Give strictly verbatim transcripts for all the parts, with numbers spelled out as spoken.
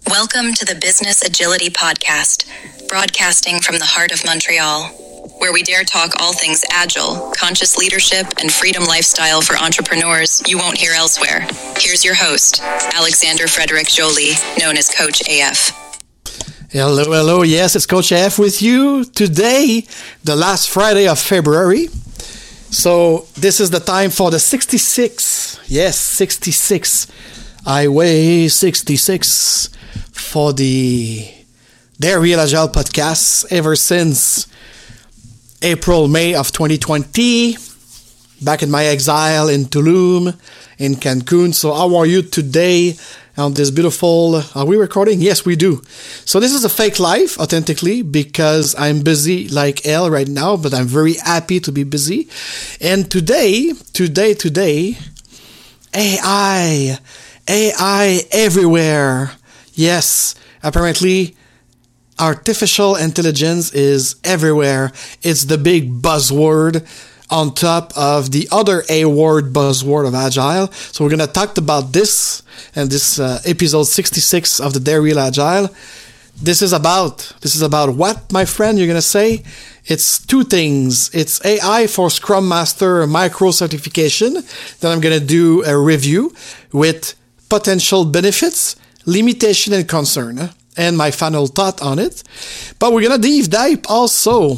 Welcome to the Business Agility Podcast, broadcasting from the heart of Montreal, where we dare talk all things agile, conscious leadership, and freedom lifestyle for entrepreneurs you won't hear elsewhere. Here's your host, Alexander Frederick Joly, known as Coach A F. Hello, hello. Yes, it's Coach A F with you today, the last Friday of February. So this is the time for the sixty-six. Yes, sixty-six. I weigh sixty-six for the Dare Real Agile podcast ever since April, May of twenty twenty. Back in my exile in Tulum, in Cancun. So how are you today on this beautiful... Are we recording? Yes, we do. So this is a fake life, authentically, because I'm busy like hell right now, but I'm very happy to be busy. And today, today, today, A I... A I everywhere. Yes, apparently artificial intelligence is everywhere. It's the big buzzword on top of the other A word buzzword of Agile. So we're going to talk about this and this uh, episode sixty-six of the Dare Real Agile. This is about, this is about what, my friend, you're going to say? It's two things. It's A I for Scrum Master micro certification. Then I'm going to do a review with potential benefits, limitation, and concern, and my final thought on it. But we're going to deep dive also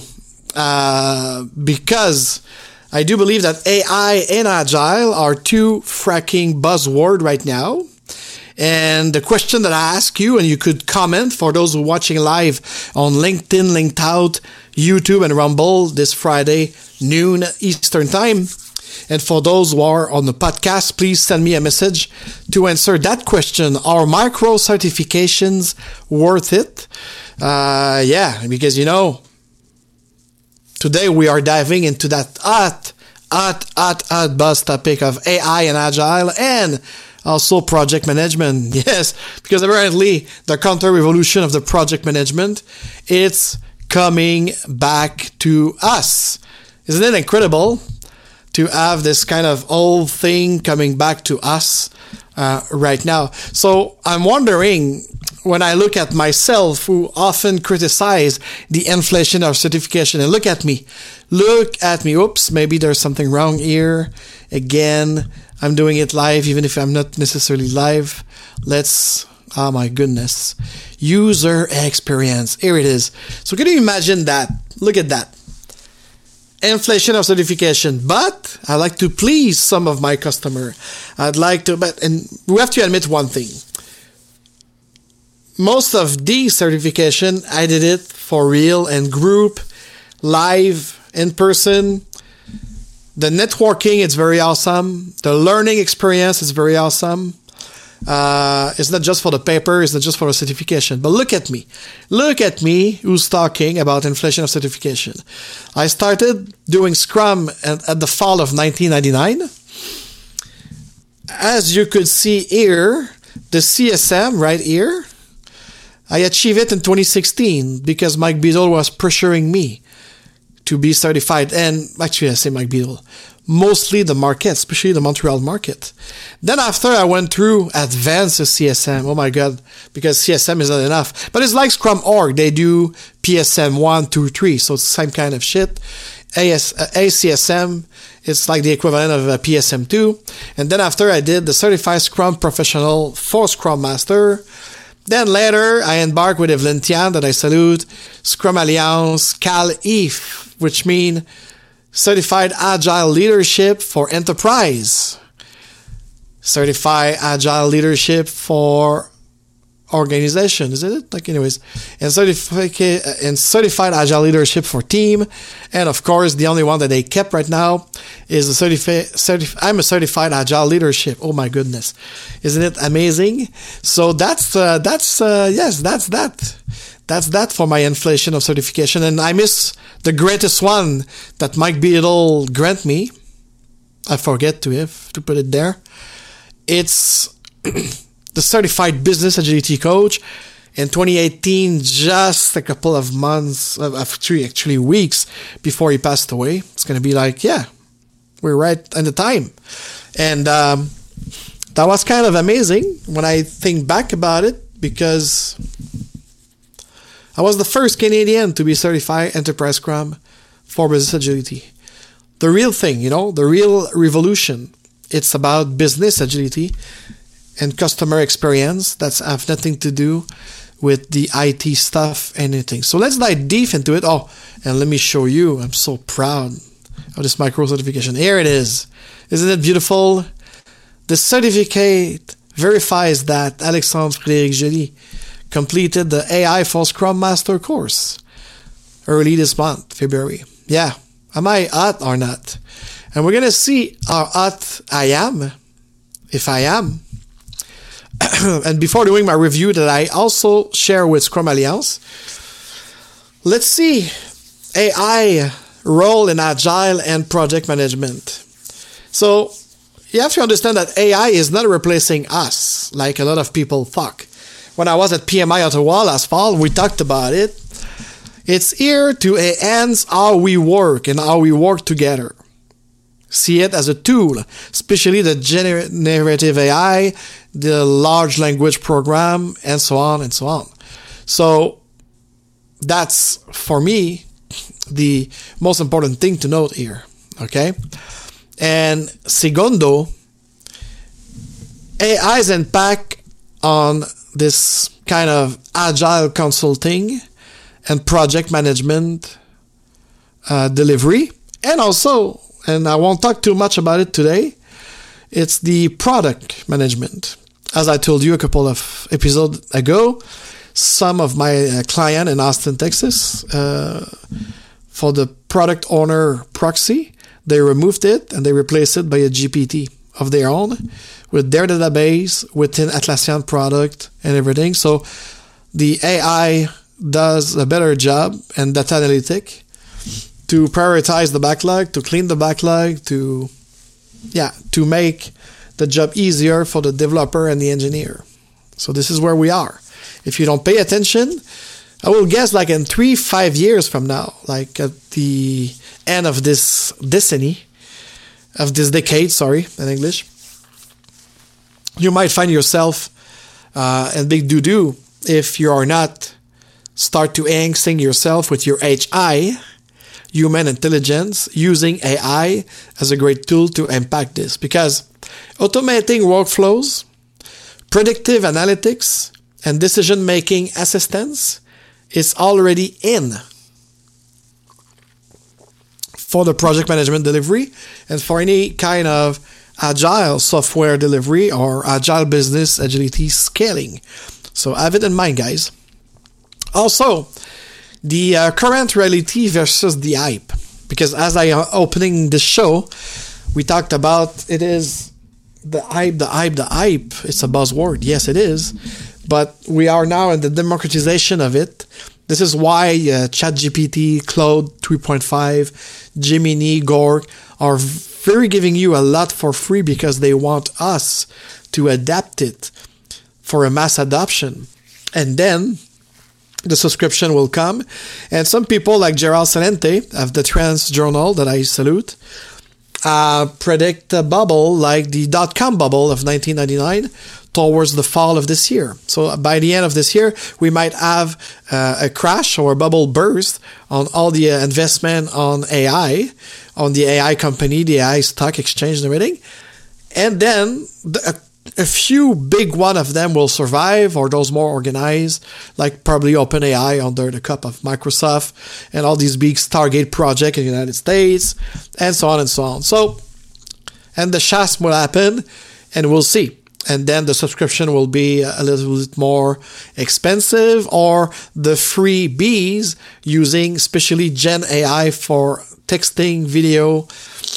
uh, because I do believe that A I and Agile are two fracking buzzwords right now. And the question that I ask you, and you could comment for those who are watching live on LinkedIn, Linked Out, YouTube, and Rumble this Friday, noon Eastern Time. And for those who are on the podcast, please send me a message to answer that question. Are micro certifications worth it? Uh, yeah, because, you know, today we are diving into that hot, hot, hot, hot buzz topic of A I and Agile and also project management. Yes, because apparently the counter-revolution of the project management, it's coming back to us. Isn't it incredible to have this kind of old thing coming back to us uh, right now? So I'm wondering, when I look at myself, who often criticize the inflation of certification, and look at me, look at me, oops, maybe there's something wrong here. Again, I'm doing it live, even if I'm not necessarily live. Let's, oh my goodness, user experience, here it is. So can you imagine that? Look at that. Inflation of certification, but I like to please some of my customer. I'd like to, but and we have to admit one thing. Most of these certification, I did it for real and group, live, in person. The networking is very awesome. The learning experience is very awesome. Uh, it's not just for the paper, it's not just for the certification. But look at me. Look at me who's talking about inflation of certification. I started doing Scrum at, at the fall of nineteen ninety-nine. As you could see here, the C S M right here, I achieved it in twenty sixteen because Mike Beadle was pressuring me to be certified. And actually, I say Mike Beadle. Mostly the market, especially the Montreal market. Then after I went through advanced C S M, oh my God, because C S M is not enough. But it's like Scrum Org, they do P S M one, two, three, so it's the same kind of shit. A S, uh, A C S M, it's like the equivalent of a P S M two. And then after I did the Certified Scrum Professional for Scrum Master. Then later I embarked with Evelyn Tian, that I salute, Scrum Alliance, Cal-E F, which mean Certified Agile Leadership for Enterprise. Certified Agile Leadership for Organization, is it? Like anyways. And, certifica- and Certified Agile Leadership for Team. And of course, the only one that they kept right now is the certified, certif- I'm a Certified Agile Leadership. Oh my goodness. Isn't it amazing? So that's, uh, that's, uh, yes, that's that. That's that for my inflation of certification. And I miss the greatest one that Mike Beadle grant me. I forget to have to put it there. It's the Certified Business Agility Coach. In twenty eighteen, just a couple of months, of actually, actually weeks before he passed away. It's going to be like, yeah, we're right in the time. And um, that was kind of amazing when I think back about it. because I was the first Canadian to be certified Enterprise Scrum for Business Agility. The real thing, you know, the real revolution. It's about business agility and customer experience. That's have nothing to do with the I T stuff, anything. So let's dive deep into it. Oh, and let me show you. I'm so proud of this micro certification. Here it is. Isn't it beautiful? The certificate verifies that Alexandre Frédéric Joly completed the A I for Scrum Master course early this month, February. Yeah. Am I hot or not? And we're going to see how hot I am, if I am. And before doing my review that I also share with Scrum Alliance, let's see A I role in Agile and project management. So you have to understand that A I is not replacing us, like a lot of people thought. When I was at P M I Ottawa last fall, we talked about it. It's here to enhance how we work and how we work together. See it as a tool, especially the generative A I, the large language program, and so on and so on. So that's, for me, the most important thing to note here, okay? And segundo, A I's impact on this kind of agile consulting and project management uh, delivery, and also, and I won't talk too much about it today, it's the product management. As I told you a couple of episodes ago, some of my uh, client in Austin, Texas, uh, for the product owner proxy, they removed it and they replaced it by a G P T of their own with their database within Atlassian product and everything. So the A I does a better job and data analytic to prioritize the backlog, to clean the backlog, to yeah, to make the job easier for the developer and the engineer. So this is where we are. If you don't pay attention, I will guess like in three, five years from now, like at the end of this decade, of this decade, sorry, in English, you might find yourself uh, in big doo-doo if you are not start to angsting yourself with your H I, human intelligence, using A I as a great tool to impact this. Because automating workflows, predictive analytics, and decision-making assistance is already in for the project management delivery and for any kind of agile software delivery or agile business agility scaling. So have it in mind, guys. Also, the uh, current reality versus the hype. Because as I am opening the show, we talked about it is the hype, the hype, the hype. It's a buzzword. Yes, it is. But we are now in the democratization of it. This is why uh, ChatGPT, Claude three point five, Gemini, Gork are very giving you a lot for free because they want us to adapt it for a mass adoption. And then the subscription will come. And some people like Gerald Celente of the Trends Journal that I salute uh, predict a bubble like the dot-com bubble of nineteen ninety-nine towards the fall of this year. So by the end of this year, we might have uh, a crash or a bubble burst on all the uh, investment on A I, on the A I company, the A I stock exchange and everything. And then the, a, a few big one of them will survive, or those more organized, like probably OpenAI under the cup of Microsoft and all these big Stargate projects in the United States, and so on and so on. So, and the chasm will happen, and we'll see. And then the subscription will be a little bit more expensive, or the freebies using especially Gen A I for texting, video,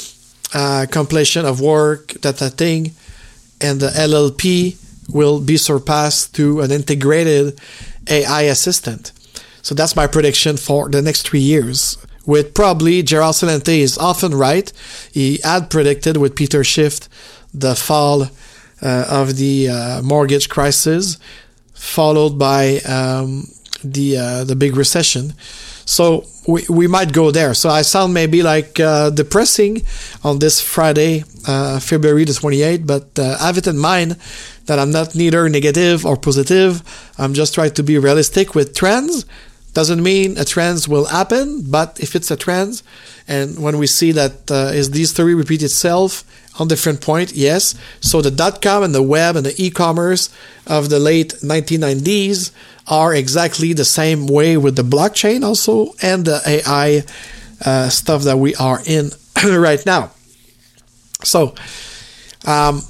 uh, completion of work, that, that thing, and the L L P will be surpassed to an integrated A I assistant. So that's my prediction for the next three years. With probably Gerald Celente is often right. He had predicted with Peter Schiff the fall Uh, of the uh, mortgage crisis, followed by um, the uh, the big recession. So we, we might go there. So I sound maybe like uh, depressing on this Friday, uh, February the twenty-eighth, but uh, have it in mind that I'm not neither negative or positive. I'm just trying to be realistic with trends. Doesn't mean a trend will happen, but if it's a trend, and when we see that uh, is these three repeat itself on different point, yes. So the dot-com and the web and the e-commerce of the late nineteen nineties are exactly the same way with the blockchain also and the A I uh, stuff that we are in right now. So, um,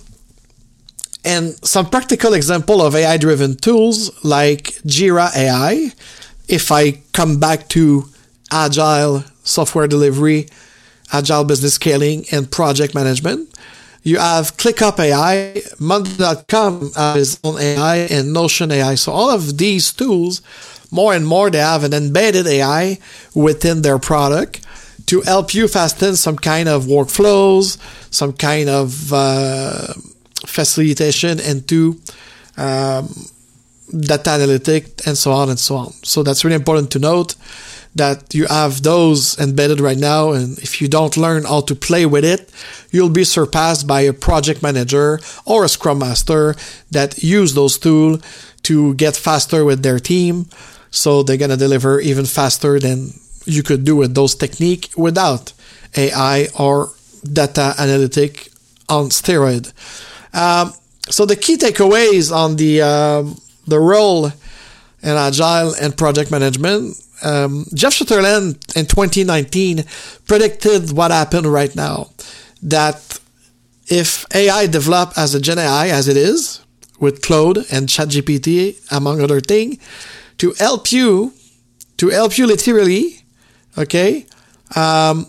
and some practical example of A I-driven tools like Jira A I. If I come back to agile software delivery, agile business scaling, and project management, you have ClickUp A I, Monday dot com has its own A I, and Notion A I. So all of these tools, more and more, they have an embedded A I within their product to help you fasten some kind of workflows, some kind of uh, facilitation into um, data analytics, and so on and so on. So that's really important to note that you have those embedded right now, and if you don't learn how to play with it, you'll be surpassed by a project manager or a scrum master that use those tools to get faster with their team, so they're going to deliver even faster than you could do with those techniques without A I or data analytic on steroid. Um, so the key takeaways on the um, the role in agile and project management. Um, Jeff Sutherland in twenty nineteen predicted what happened right now, that if A I develop as a Gen A I as it is with Claude and ChatGPT among other things, to help you, to help you literally, okay, um,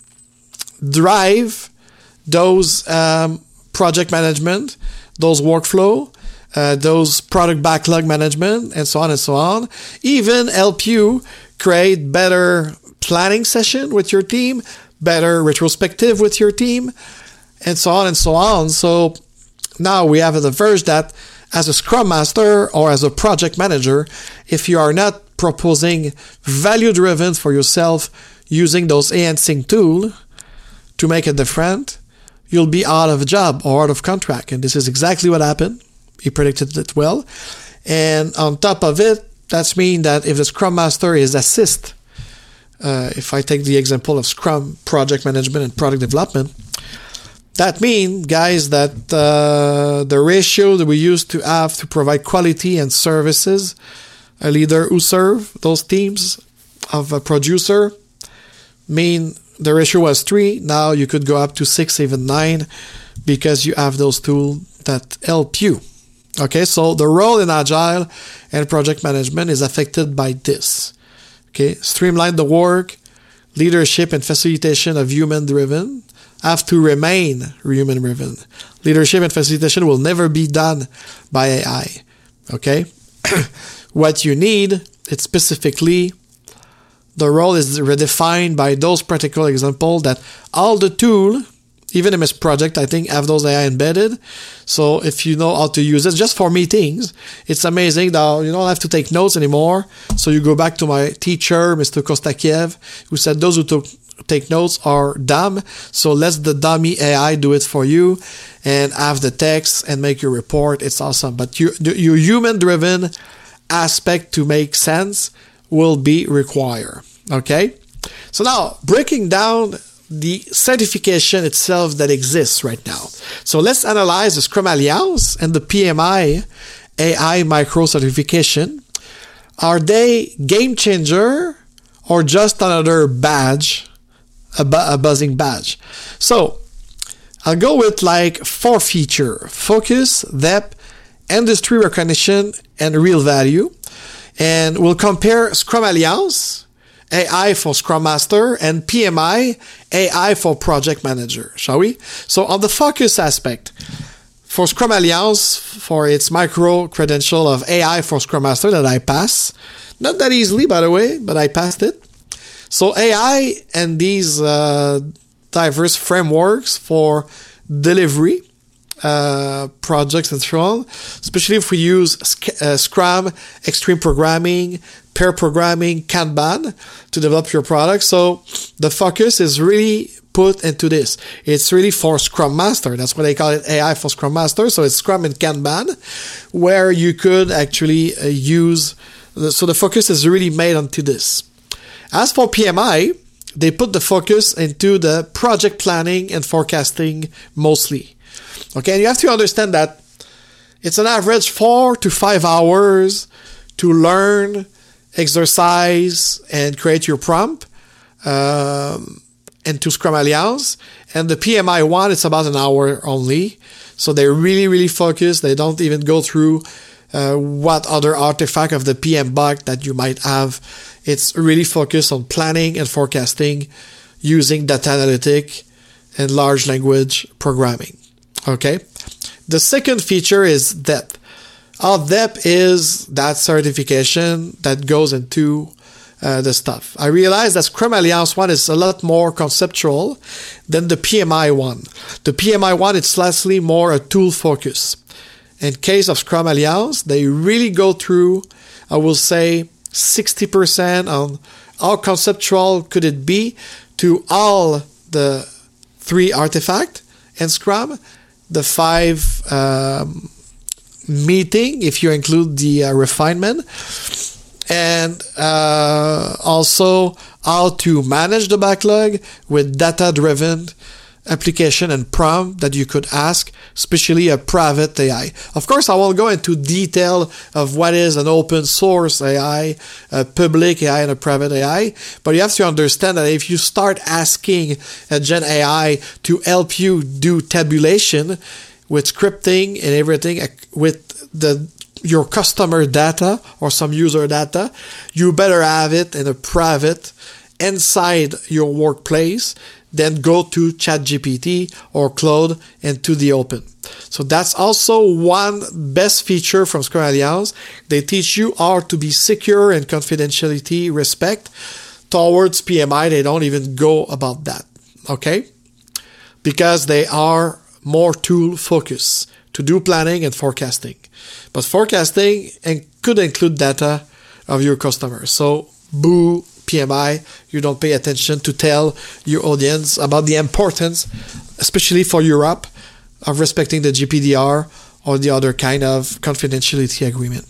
drive those um, project management, those workflow, uh, those product backlog management, and so on and so on, even help you create better planning session with your team, better retrospective with your team, and so on and so on. So now we have the verge that as a Scrum Master or as a project manager, if you are not proposing value-driven for yourself using those enhancing tools to make it different, you'll be out of a job or out of contract. And this is exactly what happened. He predicted it well. And on top of it, that means that if the Scrum Master is assist, uh, if I take the example of Scrum project management and product development, that means, guys, that uh, the ratio that we used to have to provide quality and services, a leader who serve those teams of a producer, mean the ratio was three. Now you could go up to six, even nine, because you have those tools that help you. Okay, so the role in agile and project management is affected by this. Okay, streamline the work, leadership and facilitation of human-driven have to remain human-driven. Leadership and facilitation will never be done by A I. Okay, what you need, it's specifically the role is redefined by those practical examples that all the tool, even M S Project, I think, have those A I embedded. So if you know how to use it, just for meetings, it's amazing that you don't have to take notes anymore. So you go back to my teacher, Mister Kostakiev, who said those who took, take notes are dumb. So let the dummy A I do it for you and have the text and make your report. It's awesome. But your, your human-driven aspect to make sense will be required. Okay? So now, breaking down the certification itself that exists right now. So let's analyze the Scrum Alliance and the P M I A I micro certification. Are they game changer or just another badge, a, bu- a buzzing badge? So I'll go with like four feature: focus, depth, industry recognition, and real value. And we'll compare Scrum Alliance, A I for Scrum Master, and P M I, A I for Project Manager, shall we? So on the focus aspect, for Scrum Alliance, for its micro credential of A I for Scrum Master that I pass, not that easily, by the way, but I passed it. So A I and these uh, diverse frameworks for delivery, Uh, projects and so on, especially if we use uh, Scrum, Extreme Programming, pair programming, Kanban to develop your product. So the focus is really put into this. It's really for Scrum Master. That's why they call it A I for Scrum Master. So it's Scrum and Kanban, where you could actually uh, use. The, so the focus is really made onto this. As for P M I, they put the focus into the project planning and forecasting mostly. Okay, and you have to understand that it's an average four to five hours to learn, exercise, and create your prompt um, into Scrum Alliance. And the P M I one, it's about an hour only. So they're really, really focused. They don't even go through uh, what other artifact of the P M bucket that you might have. It's really focused on planning and forecasting using data analytic and large language programming. Okay. The second feature is D E P. Our D E P is that certification that goes into uh, the stuff. I realize that Scrum Alliance one is a lot more conceptual than the P M I one. The P M I one, it's slightly more a tool focus. In case of Scrum Alliance, they really go through, I will say, sixty percent on how conceptual could it be to all the three artifacts and Scrum, the five um, meeting, if you include the uh, refinement, and uh, also how to manage the backlog with data-driven application and prompt that you could ask, especially a private A I. Of course, I won't go into detail of what is an open source A I, a public A I, and a private A I, but you have to understand that if you start asking a Gen A I to help you do tabulation with scripting and everything with the your customer data or some user data, you better have it in a private inside your workplace, then go to ChatGPT or Claude and to the open. So that's also one best feature from Scrum Alliance. They teach you how to be secure and confidentiality respect. Towards P M I, they don't even go about that. Okay? Because they are more tool focused to do planning and forecasting. But forecasting and could include data of your customers. So, boo, P M I, you don't pay attention to tell your audience about the importance, especially for Europe, of respecting the G P D R or the other kind of confidentiality agreement.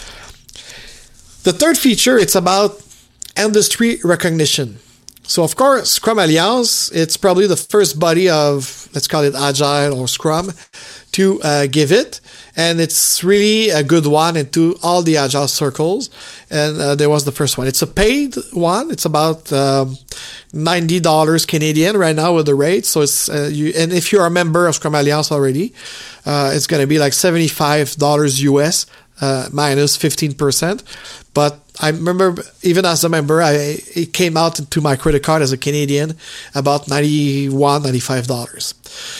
The third feature, it's about industry recognition. So, of course, Scrum Alliance, it's probably the first body of, let's call it Agile or Scrum, to uh, give it. And it's really a good one into all the Agile circles. And uh, there was the first one. It's a paid one. It's about um, ninety dollars Canadian right now with the rate. So it's, uh, you, and if you're a member of Scrum Alliance already, uh, it's going to be like seventy-five dollars U S uh, minus fifteen percent. But I remember, even as a member, I, it came out to my credit card as a Canadian about ninety-one dollars, ninety-five dollars.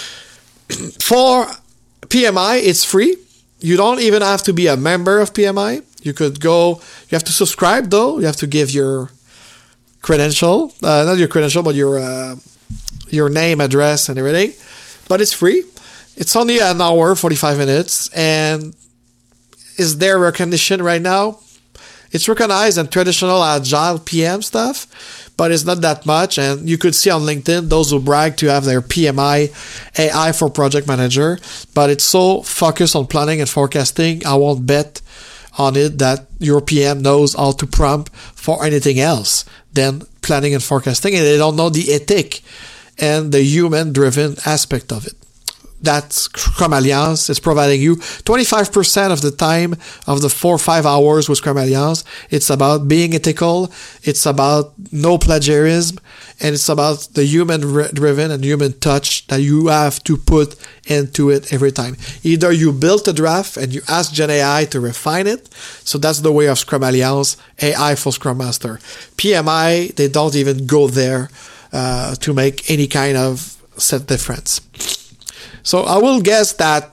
For P M I, it's free. You don't even have to be a member of P M I. You could go, you have to subscribe though. You have to give your credential, uh, not your credential, but your uh, your name, address, and everything. But it's free. It's only an hour, forty-five minutes. And is there recognition right now? It's recognized in traditional Agile P M stuff, but it's not that much. And you could see on LinkedIn those who brag to have their P M I A I for project manager, but it's so focused on planning and forecasting, I won't bet on it that your P M knows how to prompt for anything else than planning and forecasting, and they don't know the ethic and the human-driven aspect of it. That's Scrum Alliance. It's providing you twenty-five percent of the time of the four or five hours with Scrum Alliance. It's about being ethical. It's about no plagiarism. And it's about the human-driven and human touch that you have to put into it every time. Either you build a draft and you ask Gen A I to refine it. So that's the way of Scrum Alliance, A I for Scrum Master. P M I, they don't even go there uh, to make any kind of set difference. So I will guess that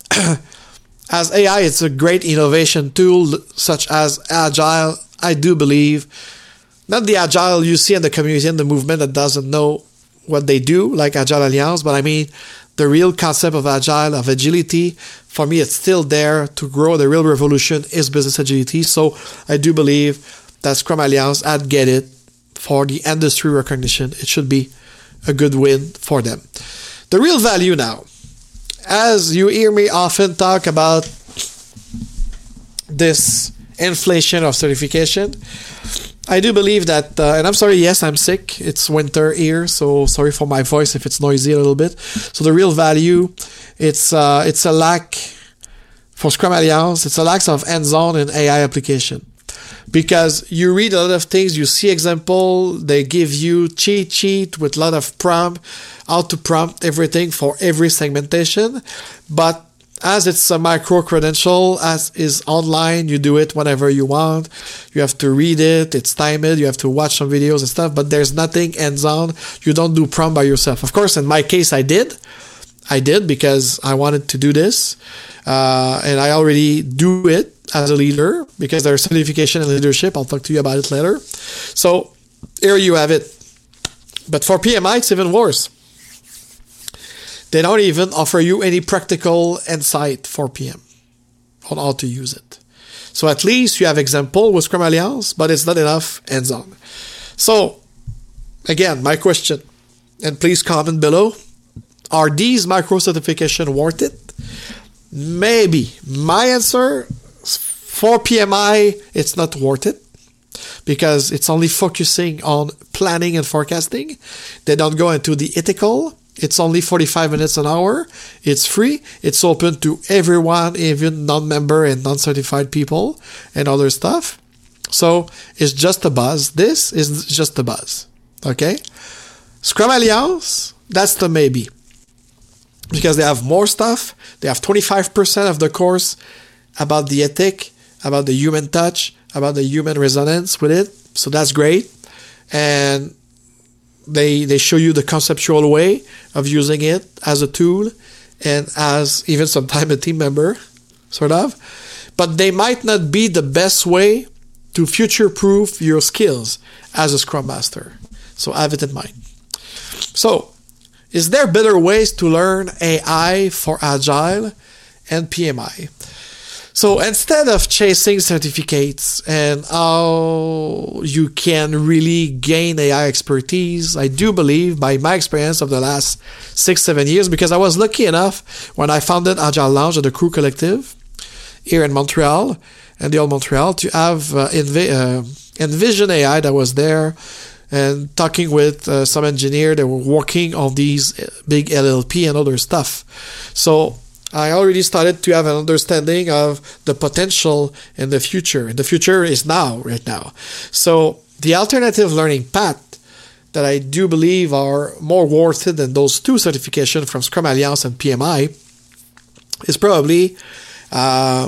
as A I, it's a great innovation tool, such as Agile. I do believe, not the Agile you see in the community and the movement that doesn't know what they do, like Agile Alliance, but I mean the real concept of Agile, of agility. For me, it's still there to grow. The real revolution is business agility. So I do believe that Scrum Alliance had get it for the industry recognition. It should be a good win for them. The real value now, as you hear me often talk about this inflation of certification, I do believe that, uh, and I'm sorry, yes, I'm sick. It's winter here, so sorry for my voice if it's noisy a little bit. So the real value, it's uh, it's a lack for Scrum Alliance. It's a lack of hands-on and A I application. Because you read a lot of things, you see example, they give you cheat sheet with a lot of prompt, how to prompt everything for every segmentation. But as it's a micro credential, as is online, you do it whenever you want. You have to read it, it's timed, you have to watch some videos and stuff, but there's nothing hands-on. You don't do prompt by yourself. Of course, in my case, I did. I did because I wanted to do this. Uh, and I already do it as a leader because there's certification in leadership. I'll talk to you about it later. So here you have it. But for P M I, it's even worse. They don't even offer you any practical insight for P M on how to use it. So at least you have example with Scrum Alliance, but it's not enough hands-on. So again, my question, and please comment below, are these micro certification worth it? Maybe. My answer, for P M I, it's not worth it because it's only focusing on planning and forecasting. They don't go into the ethical. It's only forty-five minutes an hour. It's free. It's open to everyone, even non-member and non-certified people and other stuff. So it's just a buzz. This is just a buzz. Okay? Scrum Alliance, that's the maybe. Because they have more stuff. They have twenty-five percent of the course about the ethic, about the human touch, about the human resonance with it. So that's great. And They they show you the conceptual way of using it as a tool and as even sometimes a team member, sort of. But they might not be the best way to future-proof your skills as a Scrum Master. So have it in mind. So, is there better ways to learn A I for Agile and P M I? So instead of chasing certificates and how you can really gain A I expertise, I do believe by my experience of the last six, seven years, because I was lucky enough when I founded Agile Lounge at the Crew Collective here in Montreal, and the old Montreal, to have uh, Env- uh, Envision A I that was there and talking with uh, some engineer that were working on these big L L P and other stuff. So I already started to have an understanding of the potential in the future. And the future is now, right now. So the alternative learning path that I do believe are more worth it than those two certifications from Scrum Alliance and P M I is probably uh,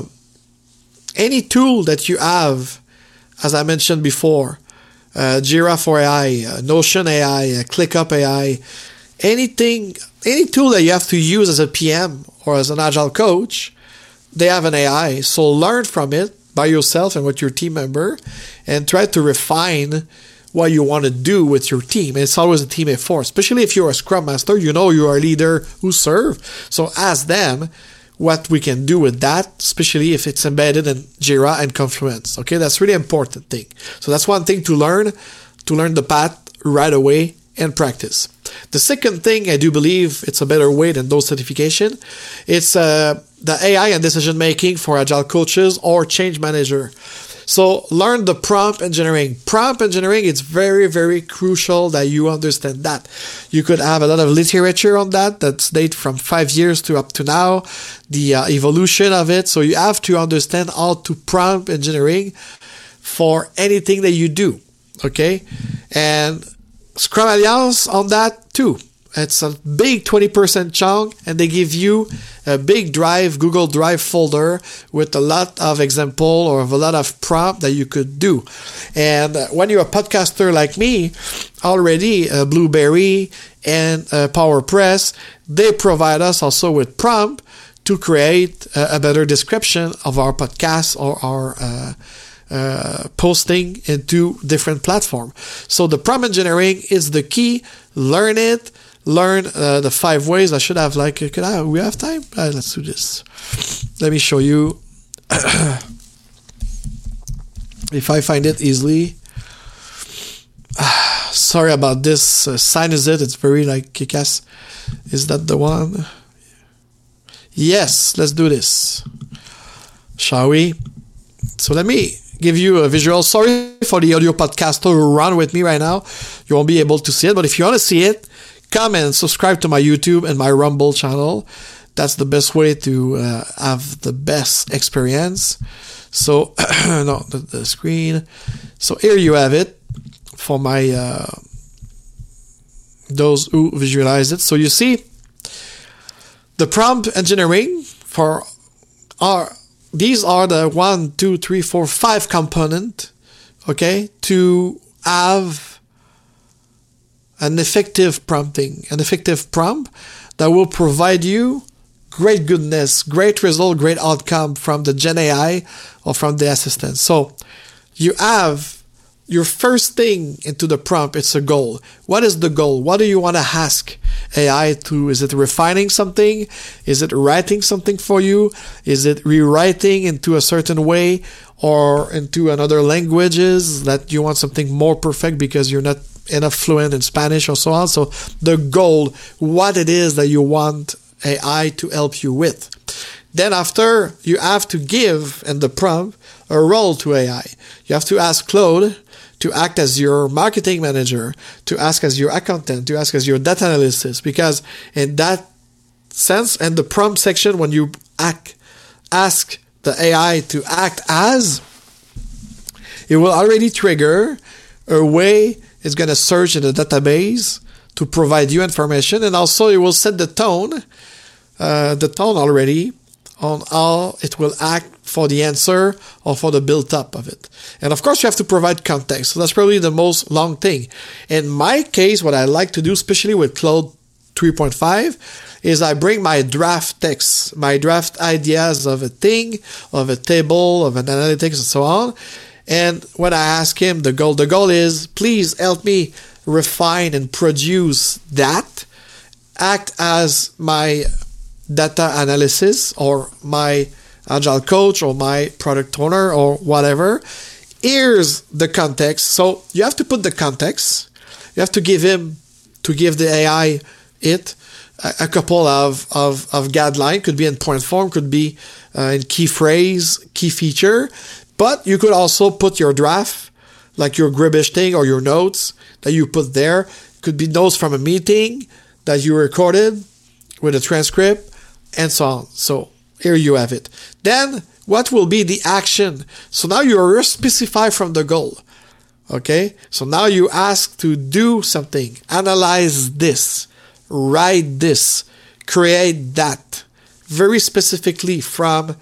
any tool that you have, as I mentioned before, uh, Jira for A I, uh, Notion A I, uh, ClickUp A I, anything, any tool that you have to use as a P M or as an Agile coach, they have an A I. So learn from it by yourself and with your team member and try to refine what you want to do with your team. And it's always a team effort, especially if you're a Scrum Master, you know you are a leader who serve. So ask them what we can do with that, especially if it's embedded in Jira and Confluence. Okay, that's really important thing. So that's one thing to learn, to learn the path right away and practice. The second thing, I do believe it's a better way than those certification. It's uh, the A I and decision making for Agile coaches or change manager. So learn the prompt engineering. Prompt engineering, it's very, very crucial that you understand that. You could have a lot of literature on that that's dated from five years to up to now, the uh, evolution of it. So you have to understand how to prompt engineering for anything that you do. Okay? And Scrum Alliance on that too. It's a big twenty percent chunk, and they give you a big drive, Google Drive folder with a lot of example or a lot of prompt that you could do. And when you're a podcaster like me, already uh, Blueberry and uh, PowerPress, they provide us also with prompt to create a, a better description of our podcast or our uh, Uh, posting into different platforms. So the prompt engineering is the key. Learn it. Learn uh, the five ways. I should have like, can I, we have time? Uh, let's do this. Let me show you. if I find it easily. Sorry about this. Uh, sign is it? It's very like kick-ass. Is that the one? Yes, let's do this. Shall we? So let me give you a visual. Sorry for the audio podcaster who run with me right now. You won't be able to see it, but if you want to see it, come and subscribe to my YouTube and my Rumble channel. That's the best way to uh, have the best experience. So, no, the, the screen. So here you have it for my uh, those who visualize it. So you see the prompt engineering for our these are the one, two, three, four, five component, okay, to have an effective prompting, an effective prompt that will provide you great goodness, great result, great outcome from the Gen A I or from the assistant. So you have your first thing into the prompt, it's a goal. What is the goal? What do you want to ask A I to? Is it refining something? Is it writing something for you? Is it rewriting into a certain way or into another languages that you want something more perfect because you're not enough fluent in Spanish or so on? So the goal, what it is that you want A I to help you with. Then after, you have to give in the prompt a role to A I. You have to ask Claude to act as your marketing manager, to ask as your accountant, to ask as your data analyst, because in that sense, and the prompt section, when you act, ask the A I to act as, it will already trigger a way it's going to search in the database to provide you information, and also it will set the tone, uh, the tone already on how it will act for the answer or for the build-up of it. And of course, you have to provide context. So that's probably the most long thing. In my case, what I like to do, especially with Claude three point five, is I bring my draft text, my draft ideas of a thing, of a table, of an analytics, and so on. And when I ask him the goal, the goal is, please help me refine and produce that, act as my data analysis or my agile coach or my product owner or whatever. Here's the context. So you have to put the context. You have to give him, to give the A I it, a, a couple of, of, of guidelines. Could be in point form, could be uh, in key phrase, key feature. But you could also put your draft, like your Gribbish thing or your notes that you put there. Could be notes from a meeting that you recorded with a transcript and so on. So here you have it. Then what will be the action? So now you are specified from the goal. Okay. So now you ask to do something, analyze this, write this, create that very specifically from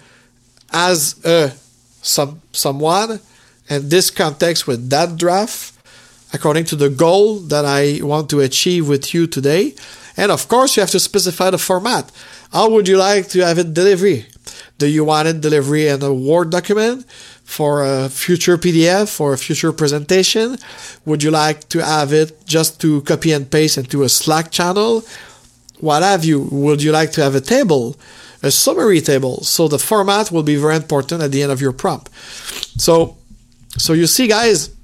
as a some someone and this context with that draft according to the goal that I want to achieve with you today. And of course, you have to specify the format. How would you like to have it delivery? Do you want it delivery in a Word document for a future P D F or a future presentation? Would you like to have it just to copy and paste into a Slack channel? What have you? Would you like to have a table, a summary table? So the format will be very important at the end of your prompt. So, so you see, guys,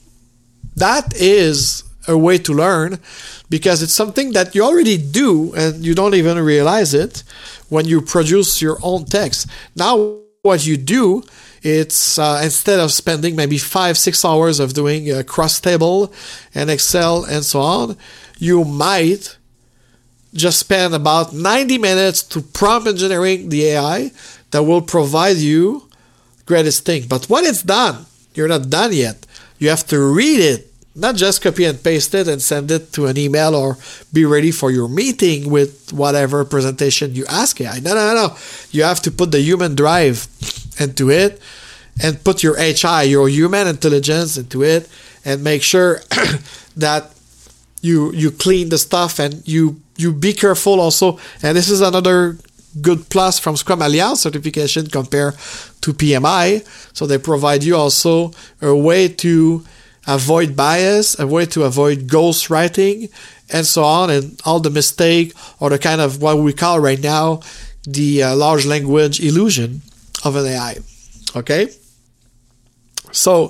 that is a way to learn, because it's something that you already do and you don't even realize it when you produce your own text. Now, what you do, it's uh, instead of spending maybe five, six hours of doing a cross table and Excel and so on, you might just spend about ninety minutes to prompt engineering the A I that will provide you greatest thing. But when it's done, you're not done yet. You have to read it. Not just copy and paste it and send it to an email or be ready for your meeting with whatever presentation you ask A I. No, no, no. You have to put the human drive into it and put your H I, your human intelligence into it, and make sure that you you clean the stuff and you, you be careful also. And this is another good plus from Scrum Alliance certification compared to P M I. So they provide you also a way to avoid bias, a way to avoid ghost writing, and so on, and all the mistake or the kind of what we call right now the uh, large language illusion of an A I. Okay? So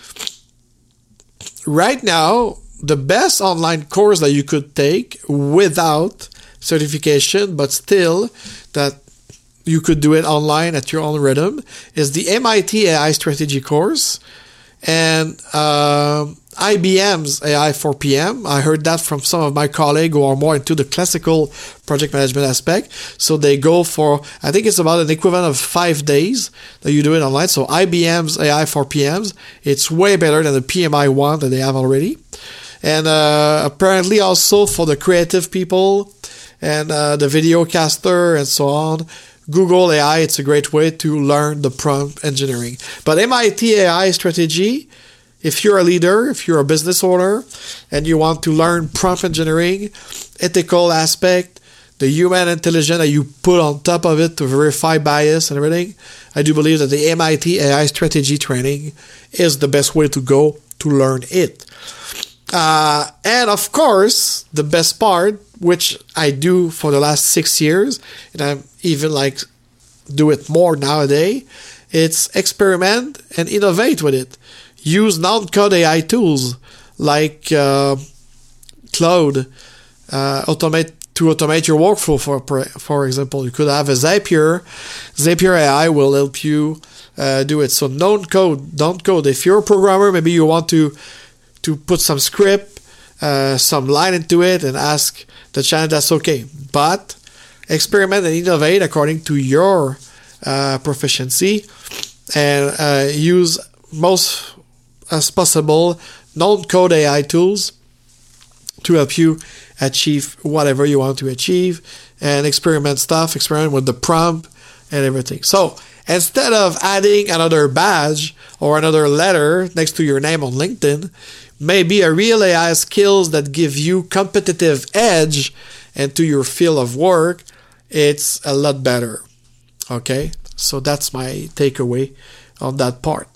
right now, the best online course that you could take without certification, but still that you could do it online at your own rhythm, is the M I T A I strategy course and uh, I B M's A I for P M. I heard that from some of my colleagues who are more into the classical project management aspect. So they go for, I think it's about an equivalent of five days that you do it online. So I B M's A I for P Ms, it's way better than the P M I one that they have already. And uh, apparently also for the creative people and uh, the videocaster and so on, Google A I, it's a great way to learn the prompt engineering. But M I T A I strategy, if you're a leader, if you're a business owner, and you want to learn prompt engineering, ethical aspect, the human intelligence that you put on top of it to verify bias and everything, I do believe that the M I T A I strategy training is the best way to go to learn it. Uh, and of course, the best part, which I do for the last six years, and I'm even like do it more nowadays, it's experiment and innovate with it. Use non-code A I tools like uh, Cloud, uh, automate to automate your workflow. For for example, you could have a Zapier. Zapier A I will help you uh, do it. So non-code, don't code. If you're a programmer, maybe you want to to put some script, uh, some line into it, and ask the channel. That's okay. But experiment and innovate according to your uh, proficiency, and uh, use most as possible non-code A I tools to help you achieve whatever you want to achieve, and experiment stuff, experiment with the prompt and everything. So instead of adding another badge or another letter next to your name on LinkedIn, maybe a real A I skills that give you competitive edge into your field of work, it's a lot better. Okay? So that's my takeaway on that part.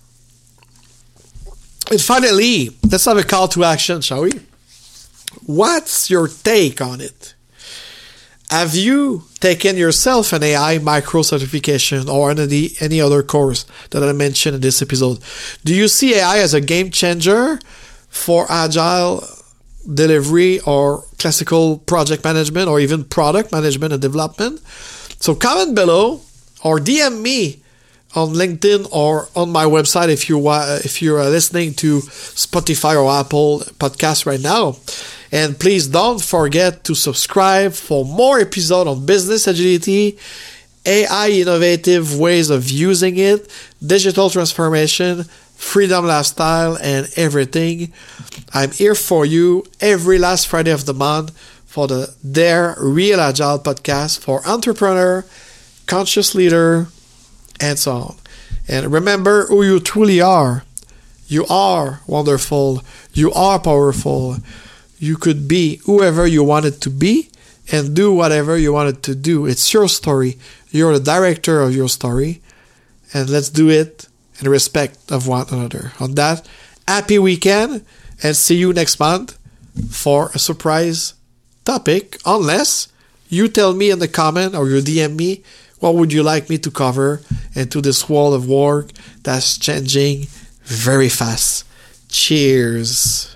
And finally, let's have a call to action, shall we? What's your take on it? Have you taken yourself an A I micro certification or any, any other course that I mentioned in this episode? Do you see A I as a game changer for agile delivery or classical project management or even product management and development? So comment below or D M me on LinkedIn or on my website if you uh, if you're listening to Spotify or Apple Podcasts right now. And please don't forget to subscribe for more episodes on business agility, A I innovative ways of using it, digital transformation, freedom lifestyle, and everything. I'm here for you every last Friday of the month for the Dare Real Agile podcast for entrepreneur, conscious leader, and so on. And remember who you truly are. You are wonderful. You are powerful. You could be whoever you wanted to be and do whatever you wanted to do. It's your story. You're the director of your story. And let's do it in respect of one another. On that, happy weekend and see you next month for a surprise topic. Unless you tell me in the comment or you D M me what would you like me to cover into this world of work that's changing very fast. Cheers.